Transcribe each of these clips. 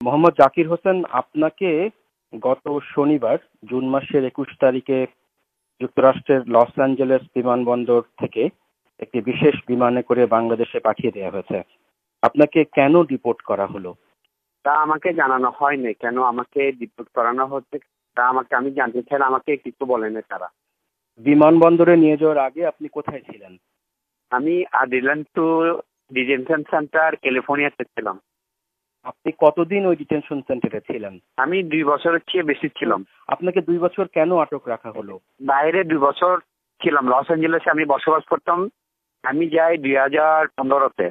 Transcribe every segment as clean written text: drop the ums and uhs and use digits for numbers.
মোহাম্মদ জাকির হোসেন, আপনাকে গত শনিবার জুন মাসের 21 তারিখে যুক্তরাষ্ট্রের লস অ্যাঞ্জেলেস বিমানবন্দর থেকে একটি বিশেষ বিমানে করে বাংলাদেশে পাঠিয়ে দেওয়া হয়েছে। আপনাকে কেন ডিপোর্ট করা হলো? তা আমাকে জানানো হয়নি কেন আমাকে ডিপোর্ট করানো হচ্ছে। তা আমি জানতে চাই, আমাকে কিছু বলেনি তারা। বিমানবন্দরে নিয়ে যাওয়ার আগে আপনি কোথায় ছিলেন? আমি আডিলেন টু ডিটেনশন সেন্টার ক্যালিফোর্নিয়াতে ছিলাম। আপনি কতদিন ওই ডিটেনশন সেন্টারে ছিলেন? আমি 2 বছরের চেয়ে বেশি ছিলাম। আপনাকে 2 বছর কেন আটক রাখা হলো? বাইরে 2 বছর ছিলাম, লস অ্যাঞ্জেলেসে আমি বসবাস করতাম। আমি যাই 2015-তে।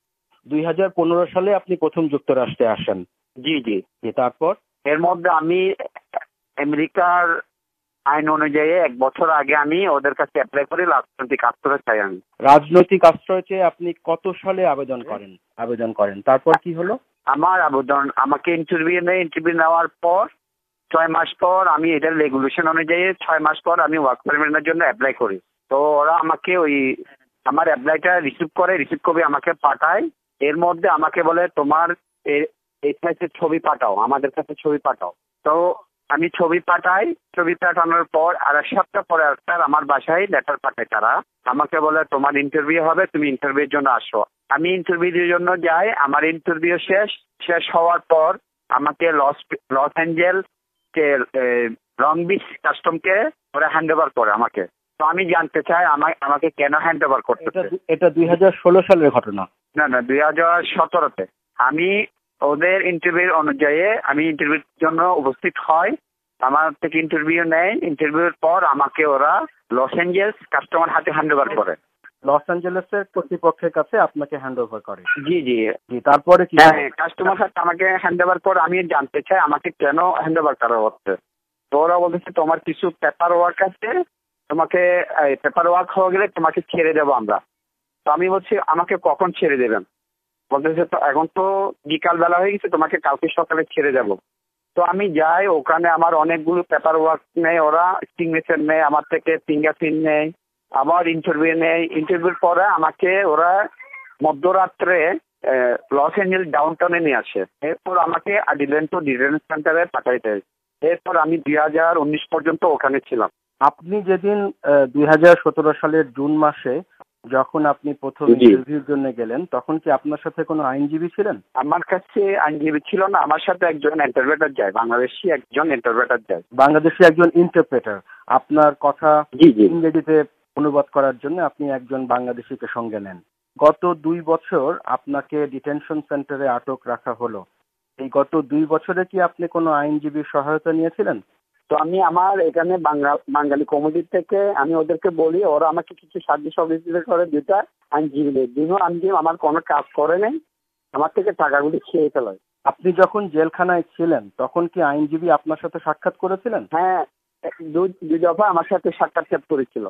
2015 সালে আপনি প্রথম যুক্তরাষ্ট্রে আসেন? জি জি। তারপর এর মধ্যে আমি আমেরিকার আইন অনুযায়ী 1 বছর আগে আমি ওদের কাছে অ্যাপ্লাই করি, রাজনৈতিক আশ্রয় চাই। আমি রাজনৈতিক আশ্রয় চেয়ে আপনি কত সালে আবেদন করেন? তারপর কি হলো? আমার আবেদন, আমাকে ইন্টারভিউ নেওয়ার পর 6 মাস পর আমি এটার রেগুলেশন অনুযায়ী 6 মাস পর আমি ওয়ার্ক পারমিটের জন্য অ্যাপ্লাই করি। তো ওরা আমাকে আমার অ্যাপ্লাইটা রিসিভ করে আমাকে পাঠায়। এর মধ্যে আমাকে বলে তোমার এই ছবি পাঠাও, আমাদের কাছে ছবি পাঠাও। তো আমি ছবি পাঠানোর পর আর 1 সপ্তাহ পরে আমার বাসায় লেটার পাঠায় তারা। আমাকে বলে তোমার ইন্টারভিউ হবে, তুমি ইন্টারভিউর জন্য আসো। আমি ইন্টারভিউর জন্য যাই। আমার ইন্টারভিউ শেষ হওয়ার পর আমাকে লস অ্যাঞ্জেলস লং বিচ কাস্টমকে ওরা হ্যান্ড ওভার করে আমাকে। তো আমি জানতে চাই আমাকে কেন হ্যান্ড ওভার করতেছে। এটা 2016 সালের ঘটনা? না 2017-তে। আমি ওদের ইন্টারভিউ অনুযায়ী আমি ইন্টারভিউর জন্য উপস্থিত হয়। আমার থেকে ইন্টারভিউ নেয়। ইন্টারভিউর পর আমাকে ওরা লস অ্যাঞ্জেলস কাস্টমার হাতে হ্যান্ড ওভার করে। লস অ্যাঞ্জেলেসের কর্তৃপক্ষের কাছে আপনাকে হ্যান্ড ওভার করে? জি জি। তারপরে কি? কাস্টমার হাতে আমাকে হ্যান্ড ওভার করে। আমি জানতে চাই আমাকে কেন হ্যান্ড ওভার করা হচ্ছে। তো ওরা বলতেছে তোমার কিছু পেপার ওয়ার্ক আছে, তোমাকে পেপার ওয়ার্ক হয়ে গেলে তোমাকে ছেড়ে দেবো আমরা। তো আমি বলছি আমাকে কখন ছেড়ে দেবেন? বলতেছে তো এখন তো বিকাল বেলা হয়ে গেছে, তোমাকে কালকে সকালে ছেড়ে দেব। তো আমি যাই, ওখানে আমার অনেকগুলো পেপার ওয়ার্ক নেই, ওরা সিগনেচার নেই আমার থেকে, ফিঙ্গারপ্রিন্ট নেই, আবার ইন্টারভিউ নেই। ইন্টারভিউর পরে আমাকে ওরা মধ্যরাত্রে লস অ্যাঞ্জেলস ডাউনটাউনে নিয়ে আসে। এরপর আমাকে আডিলেন টু ডিটেনশন সেন্টারে পাঠাইতে। এরপর আমি 2019 পর্যন্ত ওখানে ছিলাম। আপনি যেদিন 2017 সালের জুন মাসে যখন আপনি প্রথম ইন্টারভিউর জন্য গেলেন, তখন কি আপনার সাথে কোনো আইনজীবী ছিলেন? আমার কাছে আইনজীবী ছিল না, আমার সাথে একজন ইন্টারপ্রেটার যায়, বাংলাদেশি একজন ইন্টারপ্রেটার যায়। বাংলাদেশি একজন ইন্টারপ্রেটার আপনার কথা ইংরেজিতে অনুবাদ করার জন্য আপনি একজন বাংলাদেশিকে সঙ্গে নেন। গত 2 বছর আপনাকে ডিটেনশন সেন্টারে আটক রাখা হলো। এই গত 2 বছরে কি আপনি কোনো আইনজীবীর সহায়তা নিয়েছিলেন? তো আমি আমার এখানে বাঙালি কমিটির থেকে আমি ওদেরকে বলি, ওরা আমাকে কিছু সাহায্য সহযোগিতা করে। 2টা আইনজীবী নেই, 2জন আইনজীবী আমার কোনো কাজ করে নেই, আমার থেকে টাকাগুলি খেয়ে ফেলায়। আপনি যখন জেলখানায় ছিলেন তখন কি আইনজীবী আপনার সাথে সাক্ষাৎ করেছিলেন? হ্যাঁ, 2 দফা আমার সাথে সাক্ষাৎ করেছিল।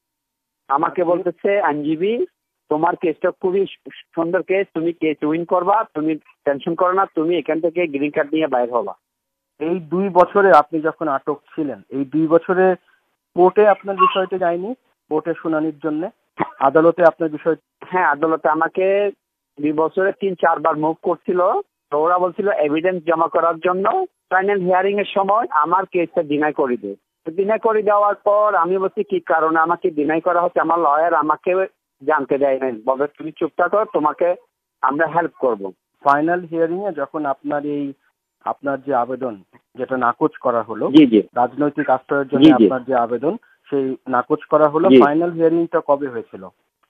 আমাকে বলতেছে আইনজীবী তোমার কেসটা খুবই সুন্দর কেস, তুমি কেস উইন করবা, তুমি টেনশন করো না, তুমি এখান থেকে গ্রিন কার্ড নিয়ে বাইর হবা। এই 2 বছরে আপনি যখন আটক ছিলেন, এই 2 বছরে কোর্টে আপনার বিষয়টি যায়নি? কোর্টে শুনানির জন্য আদালতে আপনার বিষয়? হ্যাঁ, আদালতে আমাকে 2 বছরে 3-4 বার মুভ করছিল। তো ওরা বলছিল এভিডেন্স জমা করার জন্য। ফাইনাল হিয়ারিং এর সময় আমার কেসটা ডিনাই করে দেয়। ডিনাই করে দেওয়ার পর আমি বলছি কি কারণে আমাকে ডিনাই করা হচ্ছে। আমার লয়ার আমাকে জানতে দেয় নাই, বলে তুমি চুপ থাকো, তোমাকে আমরা হেল্প করব। ফাইনাল হিয়ারিং এ যখন আপনার যে আবেদন যেটা নাকচ করা হলো, রাজনৈতিক আশ্রয়ের জন্য আপনার যে আবেদন সেই নাকচ করা হলো, ফাইনাল হিয়ারিংটা কবে হয়েছিল?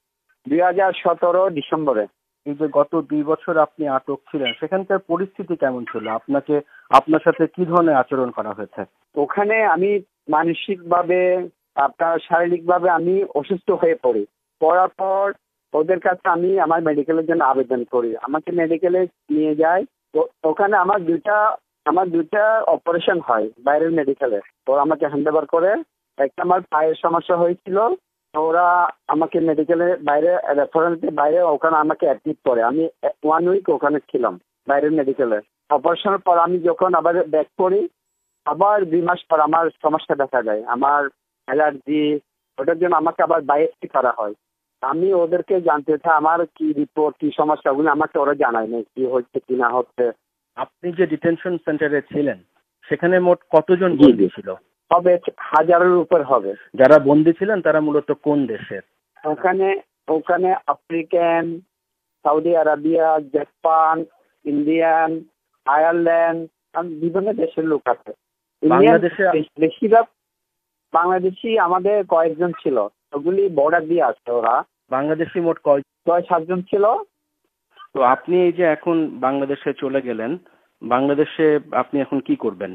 2017 ডিসেম্বরে। এই যে গত 2 বছর আপনি আটক ছিলেন, সেখানকার পরিস্থিতি কেমন ছিল? আপনার সাথে কি ধরনের আচরণ করা হয়েছে? ওখানে আমি মানসিক ভাবে, শারীরিক ভাবে আমি অসুস্থ হয়ে পড়ি। পড়ার পর ওদের কাছে আমি আমার মেডিকেলের জন্য আবেদন করি। আমাকে মেডিকেলে নিয়ে যায়। ওখানে আমার দুইটা অপারেশন হয় বাইরের মেডিকেলে। ওরা আমাকে হ্যান্ড ওভার করে। একটা আমার পায়ের সমস্যা হয়েছিল, ওরা আমাকে মেডিকেলে বাইরে রেফারেন্সে বাইরে ওখানে আমাকে অ্যাডমিট করে। আমি 1 উইক ওখানে ছিলাম বাইরের মেডিকেলে। অপারেশনের পর আমি যখন আবার ব্যাক করি, আবার 2 মাস পর আমার সমস্যা দেখা যায়, আমার অ্যালার্জি। ওটার জন্য আমাকে আবার বায়োপসি করা হয়। আমি ওদেরকে জানতে চাই আমার কি রিপোর্ট, কি সমস্যা, ওগুলো আমাকে ওরা জানায় না কি হচ্ছে কি না হচ্ছে। আপনি যে ডিটেনশন সেন্টারে ছিলেন সেখানে মোট কতজন জি, বন্দী জি। ছিল? হবে 1000-এর উপর হবে। যারা বন্দী ছিলেন তারা মূলত কোন দেশের? ওখানে ওখানে African, Saudi Arabia, Japan, Indian, Ireland বিভিন্ন দেশের লোক আছে। ইন্ডিয়ান বাংলাদেশে বেশিরভাগ বাংলাদেশি আমাদের কয়েকজন ছিল, ওগুলি বর্ডার দিয়ে আসছে ওরা। বাংলাদেশি মোট কয়? 6-7 জন ছিল। তো আপনি এই যে এখন বাংলাদেশে চলে গেলেন, বাংলাদেশে আপনি এখন কি করবেন?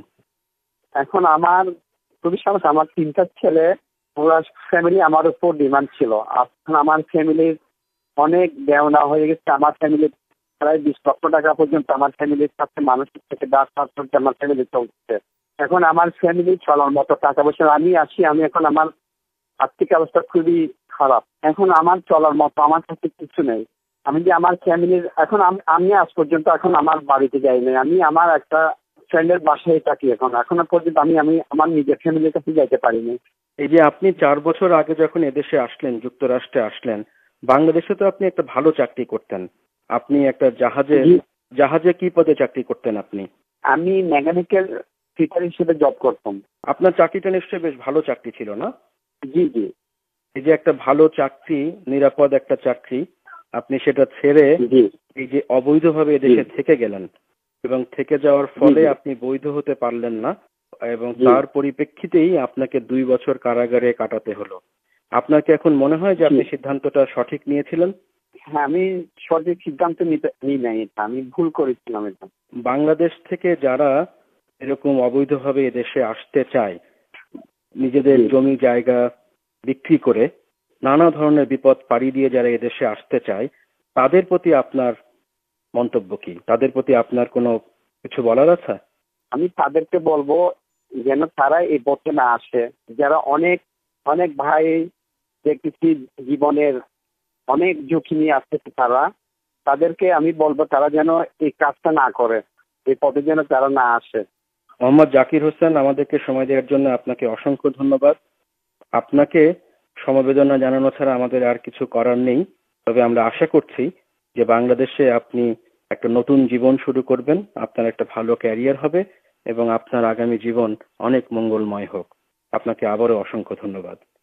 এখন আমার খুবই সমস্যা, আমার 3টা ছেলে, ওরা ফ্যামিলি আমার উপর ডিমান্ড ছিল। এখন আমার ফ্যামিলির অনেক দেওনা হয়ে গেছে। আমার ফ্যামিলির প্রায় 20 লক্ষ টাকা পর্যন্ত আমার ফ্যামিলির সাথে মানসিক থেকে আমার ফ্যামিলি চলছে। এখন আমার ফ্যামিলি চলার মতো টাকা পয়সা আমি এখন আমার আর্থিক অবস্থা খুবই খারাপ। এখন আমার চলার মতো আমার কাছে কিছু নেই। আমি যে আমার ফ্যামিলির এখন আমি আজ পর্যন্ত এখন আমার বাড়িতে যাই নাই। আমি আমার একটা ফ্রেন্ডের বাসায় থাকি এখনো পর্যন্ত আমি আমার নিজের ফ্যামিলির কাছে যাইতে পারিনি। এই যে আপনি 4 বছর আগে যখন এদেশে আসলেন, যুক্তরাষ্ট্রে আসলেন, বাংলাদেশে তো আপনি একটা ভালো চাকরি করতেন। আপনি একটা জাহাজে কি পদে চাকরি করতেন আপনি? আমি মেকানিক্যাল ফিটার হিসেবে জব করতাম। আপনার চাকরিটা নিশ্চয়ই বেশ ভালো চাকরি ছিল, না? জি, জি, এই যে একটা ভালো চাকরি, নিরাপদ একটা চাকরি, আপনি সেটা ছেড়ে জি, এই যে অবৈধভাবে এদেশে থেকে গেলেন এবং থেকে যাওয়ার ফলে আপনি বৈধ হতে পারলেন না এবং জি। তার পরিপ্রেক্ষিতেই আপনাকে 2 বছর কারাগারে কাটাতে হলো। আপনার কি এখন মনে হয় যে আপনি সিদ্ধান্তটা সঠিক নিয়েছিলেন? হ্যাঁ, আমি সঠিক সিদ্ধান্ত নিই নাই, এটা আমি ভুল করেছিলাম এটা। বাংলাদেশ থেকে যারা এরকম অবৈধভাবে এদেশে আসতে চায়, নিজেদের জমি জায়গা বিক্রি করে নানা ধরনের বিপদ পাড়ি দিয়ে যারা এদেশে আসতে চায়, তাদের প্রতি আপনার মন্তব্য কি? তাদের প্রতি আপনার কোনো কিছু বলার আছে? আমি তাদেরকে বলবো যেন তারা এই পথে না আসে। যারা অনেক অনেক ভাই দেখতেছি জীবনের অনেক ঝুঁকি নিয়ে আসতেছে, তাদেরকে আমি বলবো তারা যেন এই কাজটা না করে, এই পথে যেন তারা না আসে। মোহাম্মদ জাকির হোসেন, আমাদেরকে সময় দেওয়ার জন্য আপনাকে অসংখ্য ধন্যবাদ। আপনাকে সমবেদনা জানানো ছাড়া আমাদের আর কিছু করার নেই। তবে আমরা আশা করছি যে বাংলাদেশে আপনি একটা নতুন জীবন শুরু করবেন, আপনার একটা ভালো ক্যারিয়ার হবে এবং আপনার আগামী জীবন অনেক মঙ্গলময় হোক। আপনাকে আবারও অসংখ্য ধন্যবাদ।